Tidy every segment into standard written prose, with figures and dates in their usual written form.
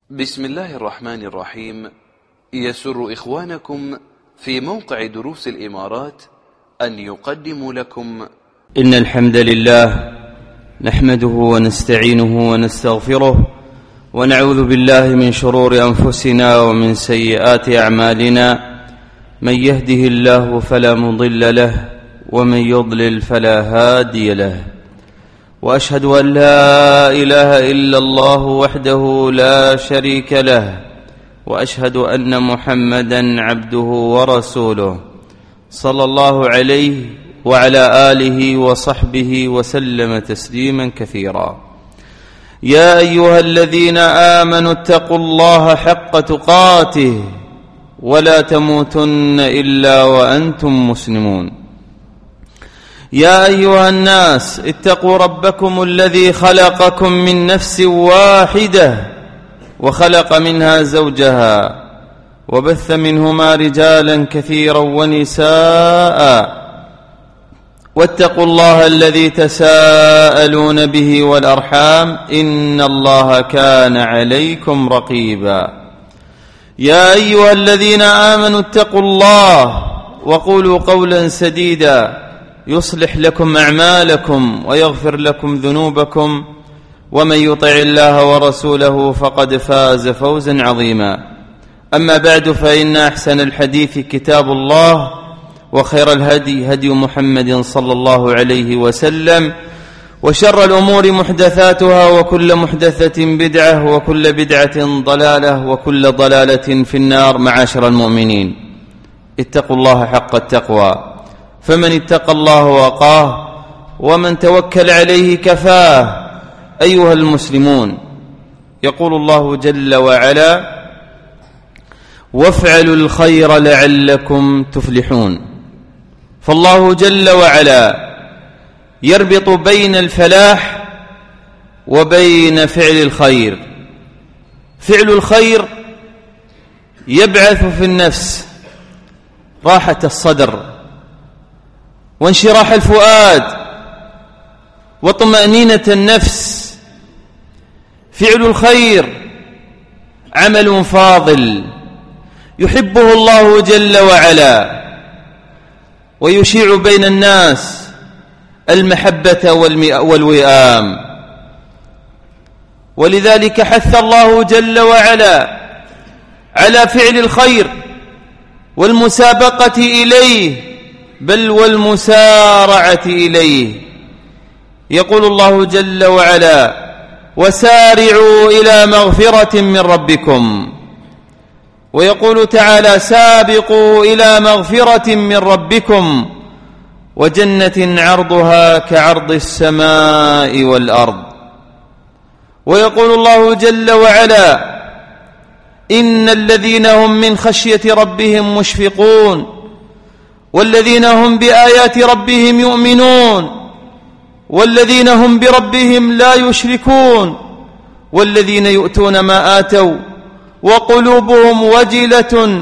بسم الله الرحمن الرحيم. يسر إخوانكم في موقع دروس الإمارات أن يقدموا لكم إن الحمد لله نحمده ونستعينه ونستغفره ونعوذ بالله من شرور أنفسنا ومن سيئات أعمالنا. من يهده الله فلا مضل له ومن يضلل فلا هادي له، وأشهد أن لا إله إلا الله وحده لا شريك له، وأشهد أن محمدا عبده ورسوله صلى الله عليه وعلى آله وصحبه وسلم تسليما كثيرا. يا أيها الذين آمنوا اتقوا الله حق تقاته ولا تموتن إلا وأنتم مسلمون. يا أيها الناس اتقوا ربكم الذي خلقكم من نفس واحدة وخلق منها زوجها وبث منهما رجالا كثيرا ونساء، واتقوا الله الذي تساءلون به والأرحام إن الله كان عليكم رقيبا. يا أيها الذين آمنوا اتقوا الله وقولوا قولا سديدا يصلح لكم أعمالكم ويغفر لكم ذنوبكم، ومن يطع الله ورسوله فقد فاز فوزا عظيما. أما بعد، فإن أحسن الحديث كتاب الله، وخير الهدي هدي محمد صلى الله عليه وسلم، وشر الأمور محدثاتها، وكل محدثة بدعة، وكل بدعة ضلالة، وكل ضلالة في النار. معاشر المؤمنين، اتقوا الله حق التقوى، فمن اتقى الله وقاه، ومن توكل عليه كفاه. أيها المسلمون، يقول الله جل وعلا: وافعلوا الخير لعلكم تفلحون. فالله جل وعلا يربط بين الفلاح وبين فعل الخير. فعل الخير يبعث في النفس راحة الصدر وانشراح الفؤاد وطمأنينة النفس. فعل الخير عمل فاضل يحبه الله جل وعلا، ويشيع بين الناس المحبة والوئام. ولذلك حث الله جل وعلا على فعل الخير والمسابقة إليه، بل والمسارعة إليه. يقول الله جل وعلا: وسارعوا إلى مغفرة من ربكم. ويقول تعالى: سابقوا إلى مغفرة من ربكم وجنة عرضها كعرض السماء والأرض. ويقول الله جل وعلا: إن الذين هم من خشية ربهم مشفقون والذين هم بآيات ربهم يؤمنون والذين هم بربهم لا يشركون والذين يؤتون ما آتوا وقلوبهم وجلة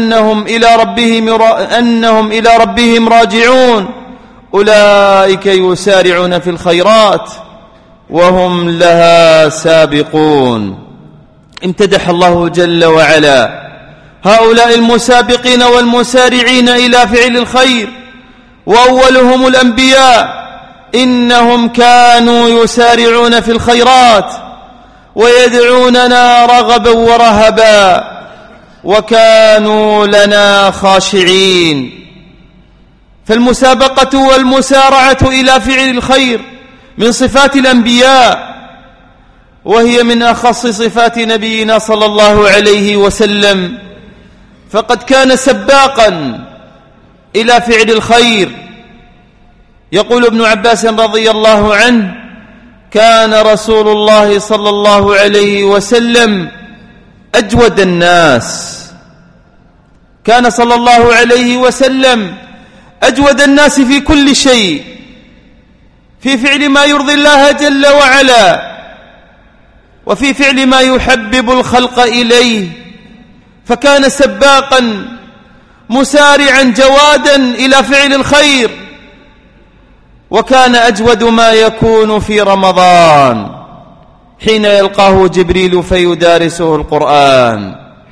أنهم إلى ربهم راجعون أولئك يسارعون في الخيرات وهم لها سابقون. امتدح الله جل وعلا هؤلاء المسابقين والمسارعين إلى فعل الخير، وأولهم الأنبياء. إنهم كانوا يسارعون في الخيرات ويدعوننا رغبا ورهبا وكانوا لنا خاشعين. فالمسابقة والمسارعة إلى فعل الخير من صفات الأنبياء، وهي من أخص صفات نبينا صلى الله عليه وسلم، فقد كان سباقا إلى فعل الخير. يقول ابن عباس رضي الله عنه: كان رسول الله صلى الله عليه وسلم أجود الناس. كان صلى الله عليه وسلم أجود الناس في كل شيء، في فعل ما يرضي الله جل وعلا، وفي فعل ما يحبب الخلق إليه. فكان سباقا مسارعا جوادا إلى فعل الخير. وكان أجود ما يكون في رمضان، حين يلقاه جبريل فيدارسه القرآن.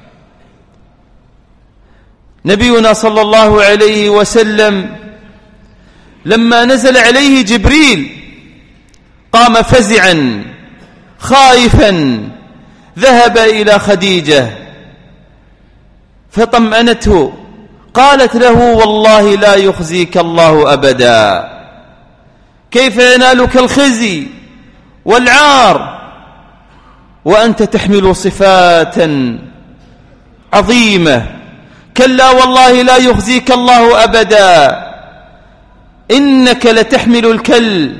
نبينا صلى الله عليه وسلم لما نزل عليه جبريل قام فزعا خائفا، ذهب إلى خديجة فطمأنته، قالت له: والله لا يخزيك الله أبدا، كيف ينالك الخزي والعار وأنت تحمل صفات عظيمة؟ كلا والله لا يخزيك الله أبدا، إنك لتحمل الكل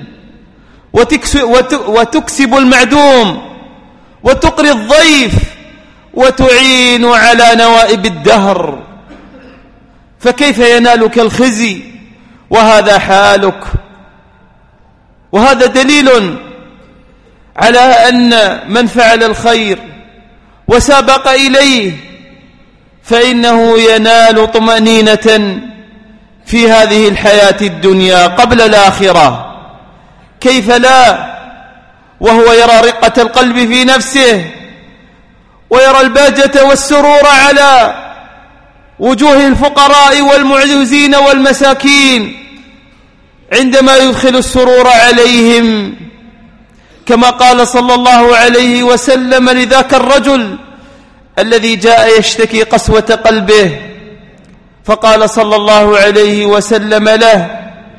وتكسب المعدوم وتقري الضيف وتعين على نوائب الدهر، فكيف ينالك الخزي وهذا حالك؟ وهذا دليل على أن من فعل الخير وسابق إليه فإنه ينال طمأنينة في هذه الحياة الدنيا قبل الآخرة. كيف لا وهو يرى رقة القلب في نفسه ويرى البهجة والسرور على وجوه الفقراء والمعوزين والمساكين عندما يدخل السرور عليهم، كما قال صلى الله عليه وسلم لذاك الرجل الذي جاء يشتكي قسوة قلبه، فقال صلى الله عليه وسلم له: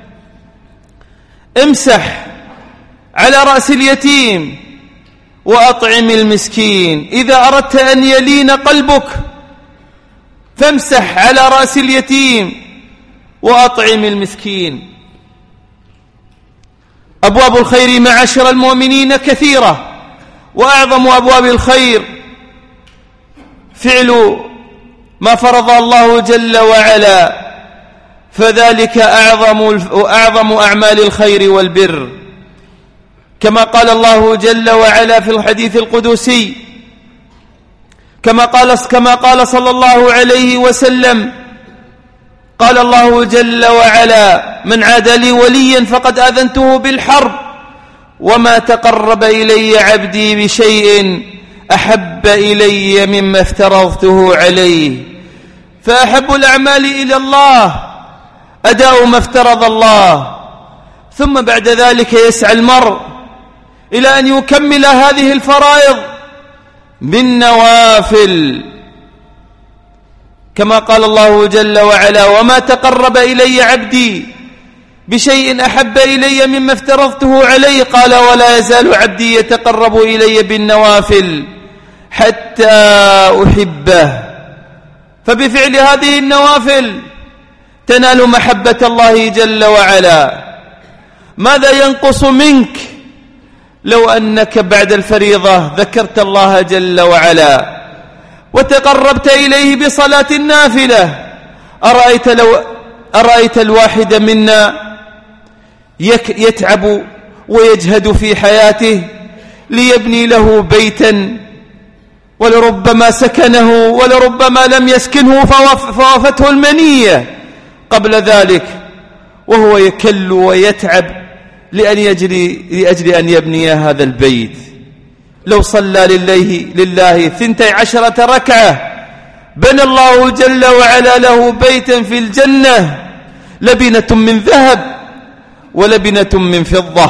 امسح على رأس اليتيم وأطعم المسكين. إذا أردت أن يلين قلبك فامسح على رأس اليتيم وأطعم المسكين. أبواب الخير معاشر المؤمنين كثيرة، وأعظم أبواب الخير فعل ما فرض الله جل وعلا، فذلك أعظم أعمال الخير والبر، كما قال الله جل وعلا في الحديث القدسي، كما قال صلى الله عليه وسلم: قال الله جل وعلا: من عاد لي وليا فقد آذنته بالحرب، وما تقرب إلي عبدي بشيء أحب إلي مما افترضته عليه. فأحب الأعمال إلى الله أداء ما افترض الله، ثم بعد ذلك يسعى المرء إلى أن يكمل هذه الفرائض بالنوافل، كما قال الله جل وعلا: وما تقرب إلي عبدي بشيء أحب إلي مما افترضته عليه، قال: ولا يزال عبدي يتقرب إلي بالنوافل حتى أحبه. فبفعل هذه النوافل تنال محبة الله جل وعلا. ماذا ينقص منك لو أنك بعد الفريضة ذكرت الله جل وعلا وتقربت إليه بصلاة النافلة؟ أرأيت الواحد منا يتعب ويجهد في حياته ليبني له بيتا، ولربما سكنه ولربما لم يسكنه فوافته المنية قبل ذلك، وهو يكل ويتعب لأجل أن يبني هذا البيت. لو صلى لله 12 ركعة بنى الله جل وعلا له بيتا في الجنة، لبنة من ذهب ولبنة من فضة.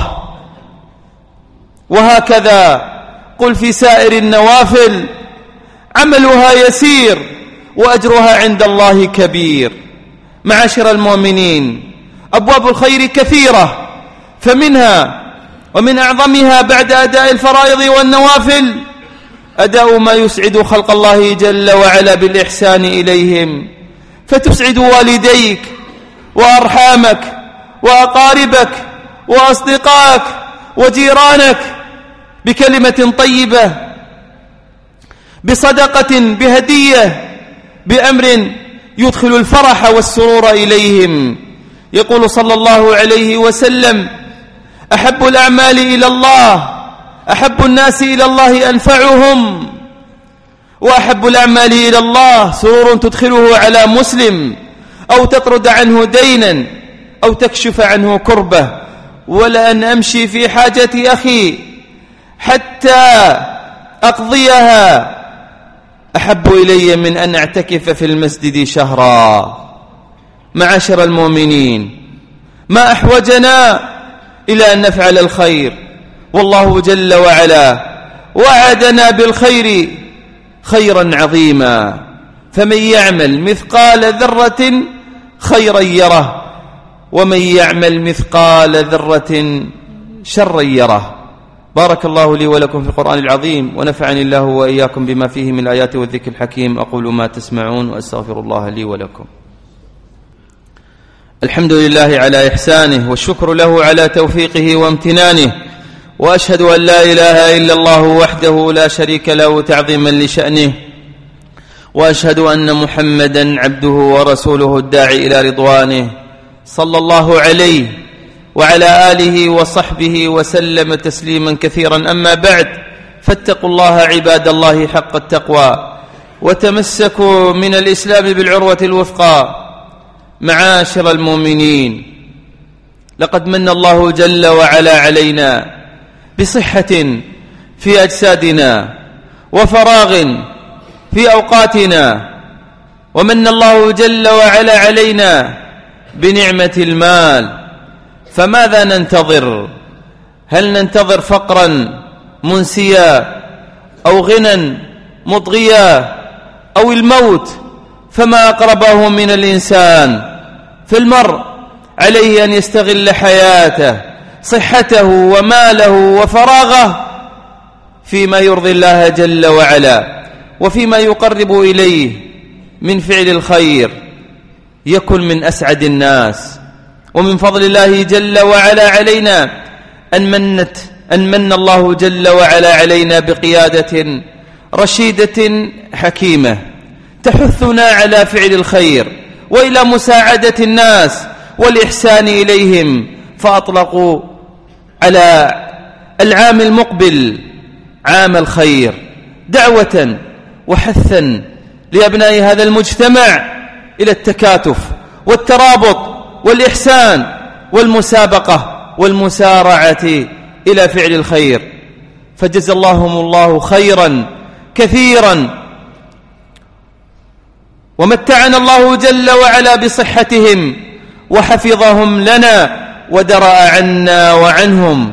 وهكذا قل في سائر النوافل عملها يسير وأجرها عند الله كبير. معاشر المؤمنين، أبواب الخير كثيرة، فمنها ومن أعظمها بعد أداء الفرائض والنوافل أداء ما يسعد خلق الله جل وعلا بالإحسان إليهم، فتسعد والديك وأرحامك وأقاربك وأصدقائك وجيرانك بكلمة طيبة، بصدقة، بهدية، بأمر يدخل الفرح والسرور إليهم. يقول صلى الله عليه وسلم: أحب الأعمال إلى الله، أحب الناس إلى الله أنفعهم، وأحب الأعمال إلى الله سرور تدخله على مسلم، أو تطرد عنه دينا، أو تكشف عنه كربة. ولأن أمشي في حاجة أخي حتى أقضيها أحب إلي من أن أعتكف في المسجد شهرا. معاشر المؤمنين، ما أحوجنا إلى أن نفعل الخير، والله جل وعلا وعدنا بالخير خيرا عظيما، فمن يعمل مثقال ذرة خيرا يره، ومن يعمل مثقال ذرة شرا يره. بارك الله لي ولكم في القرآن العظيم، ونفعني الله وإياكم بما فيه من الآيات والذكر الحكيم. أقول ما تسمعون وأستغفر الله لي ولكم. الحمد لله على إحسانه، والشكر له على توفيقه وامتنانه، وأشهد أن لا إله إلا الله وحده لا شريك له تعظيما لشأنه، وأشهد أن محمدا عبده ورسوله الداعي إلى رضوانه، صلى الله عليه وعلى آله وصحبه وسلم تسليما كثيرا. أما بعد، فاتقوا الله عباد الله حق التقوى، وتمسكوا من الإسلام بالعروة الوثقى. معاشر المؤمنين، لقد من الله جل وعلا علينا بصحة في أجسادنا وفراغ في أوقاتنا، ومن الله جل وعلا علينا بنعمة المال. فماذا ننتظر؟ هل ننتظر فقرا منسيا أو غنى مطغيا أو الموت؟ فما أقربه من الإنسان. فالمرء عليه أن يستغل حياته، صحته وماله وفراغه فيما يرضي الله جل وعلا، وفيما يقرب إليه من فعل الخير، يكن من أسعد الناس. ومن فضل الله جل وعلا علينا أن من الله جل وعلا علينا بقيادة رشيدة حكيمة تحثنا على فعل الخير وإلى مساعدة الناس والإحسان إليهم. فأطلقوا على العام المقبل عام الخير دعوة وحثا لأبناء هذا المجتمع إلى التكاتف والترابط والإحسان والمسابقة والمسارعة إلى فعل الخير. فجزا الله خيرا كثيرا، ومتعنا الله جل وعلا بصحتهم، وحفظهم لنا، ودرأ عنا وعنهم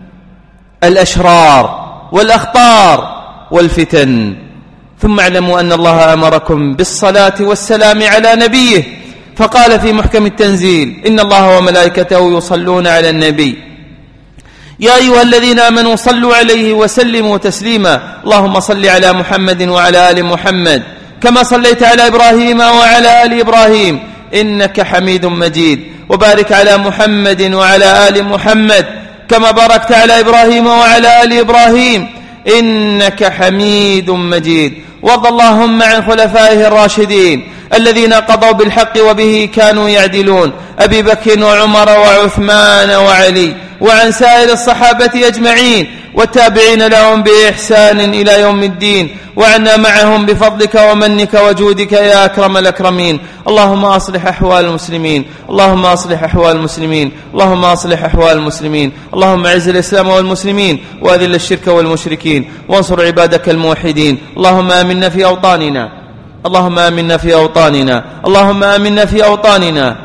الأشرار والأخطار والفتن. ثم اعلموا أن الله أمركم بالصلاة والسلام على نبيه، فقال في محكم التنزيل: إن الله وملائكته يصلون على النبي يا أيها الذين آمنوا صلوا عليه وسلموا تسليما. اللهم صل على محمد وعلى آل محمد كما صليت على إبراهيم وعلى آل إبراهيم إنك حميد مجيد، وبارك على محمد وعلى آل محمد كما باركت على إبراهيم وعلى آل إبراهيم إنك حميد مجيد. وارض اللهم عن خلفائه الراشدين الذين قضوا بالحق وبه كانوا يعدلون، أبي بكر وعمر وعثمان وعلي، وعن سائر الصحابة أجمعين والتابعين لهم بإحسان إلى يوم الدين، وعنا معهم بفضلك ومنك وجودك يا أكرم الأكرمين. اللهم أصلح أحوال المسلمين، اللهم أصلح أحوال المسلمين، اللهم أصلح أحوال المسلمين. اللهم أعز الإسلام والمسلمين، وأذل الشرك والمشركين، وانصر عبادك الموحدين. اللهم آمنا في أوطاننا، اللهم آمنا في أوطاننا، اللهم آمنا في أوطاننا.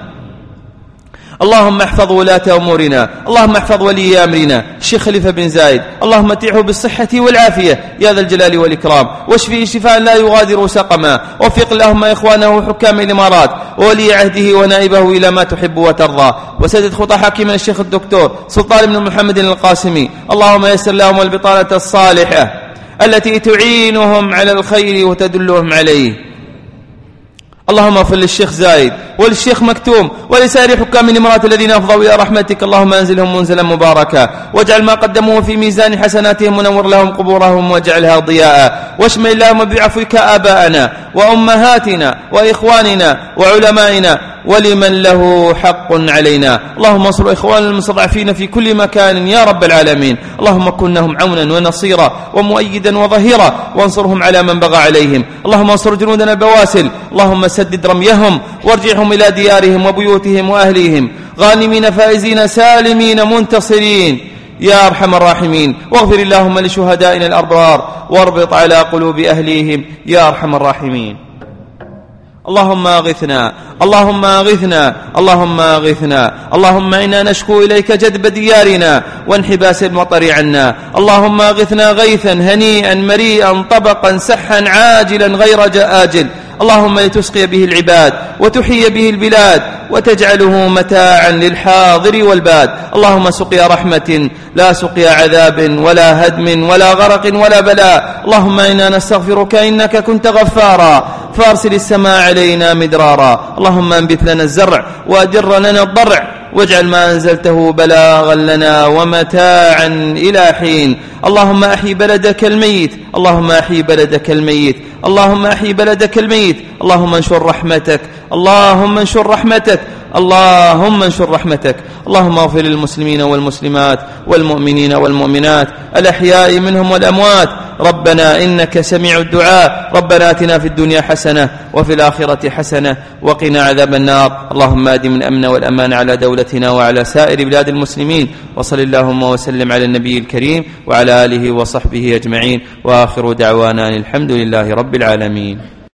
اللهم احفظ ولاة أمورنا، اللهم احفظ ولي أمرنا الشيخ خليفة بن زايد، اللهم متعه بالصحة والعافية يا ذا الجلال والإكرام، واشفيه شفاء لا يغادر سقما. وفق اللهم إخوانه حكام الإمارات وولي عهده ونائبه إلى ما تحب وترضى، وسدد خطى حاكمنا الشيخ الدكتور سلطان بن محمد القاسمي. اللهم يسر لهم البطانة الصالحة التي تعينهم على الخير وتدلهم عليه. اللهم اغفر للشيخ زايد وللشيخ مكتوم ولسائر حكام الإمارات الذين أفضوا إلى رحمتك. اللهم أنزلهم منزلا مباركا، واجعل ما قدموه في ميزان حسناتهم، ونور لهم قبورهم واجعلها ضياء، واشمل اللهم بعفوك آباءنا وأمهاتنا وإخواننا وعلمائنا ولمن له حق علينا. اللهم انصر إخوان المستضعفين في كل مكان يا رب العالمين. اللهم كن لهم عونا ونصيرا ومؤيدا وظهيرا، وانصرهم على من بغى عليهم. اللهم انصر جنودنا البواسل، اللهم سدد رميهم وارجعهم إلى ديارهم وبيوتهم وأهليهم غانمين فائزين سالمين منتصرين يا أرحم الراحمين. واغفر اللهم لشهدائنا الأبرار واربط على قلوب أهليهم يا أرحم الراحمين. اللهم أغثنا، اللهم أغثنا، اللهم أغثنا. اللهم إنا نشكو إليك جدب ديارنا وانحباس المطر عنا. اللهم أغثنا غيثا هنيئا مريئا طبقا سحا عاجلا غير آجل، اللهم لتسقي به العباد وتحيي به البلاد وتجعله متاعا للحاضر والباد. اللهم سقيا رحمة لا سقيا عذاب ولا هدم ولا غرق ولا بلاء. اللهم إنا نستغفرك إنك كنت غفارا فارسل السماء علينا مدرارا. اللهم انبت لنا الزرع وأدر لنا الضرع واجعل ما أنزلته بلاغا لنا ومتاعا إلى حين. اللهم أحيي بلدك الميت، اللهم أحيي بلدك الميت، اللهم أحيي بلدك الميت. اللهم انشر رحمتك، اللهم انشر رحمتك، اللهم انشر رحمتك. اللهم اغفر للمسلمين والمسلمات والمؤمنين والمؤمنات الأحياء منهم والأموات. ربنا إنك سميع الدعاء. ربنا آتنا في الدنيا حسنة وفي الآخرة حسنة وقنا عذاب النار. اللهم أدم الأمن والأمان على دولتنا وعلى سائر بلاد المسلمين. وصل اللهم وسلم على النبي الكريم وعلى آله وصحبه أجمعين. وآخر دعوانا الحمد لله رب العالمين.